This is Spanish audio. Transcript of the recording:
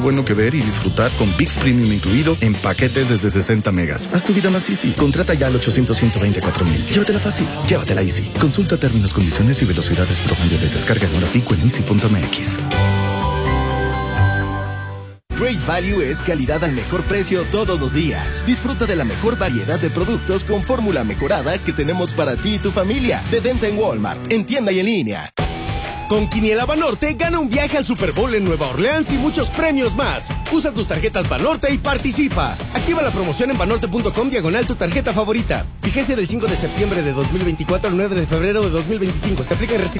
Bueno que ver y disfrutar con ViX Premium incluido en paquetes desde 60 megas. Haz tu vida más easy. Contrata ya al 800-124,000. Llévatela fácil. Llévatela easy. Consulta términos, condiciones y velocidades promedio de descarga en hora pico en easy.mx. Great Value es calidad al mejor precio todos los días. Disfruta de la mejor variedad de productos con fórmula mejorada que tenemos para ti y tu familia. De venta en Walmart, en tienda y en línea. Con Quiniela Banorte, gana un viaje al Super Bowl en Nueva Orleans y muchos premios más. Usa tus tarjetas Banorte y participa. Activa la promoción en banorte.com/ tu tarjeta favorita. Vigencia del 5 de septiembre de 2024 al 9 de febrero de 2025. Se aplica en restricciones.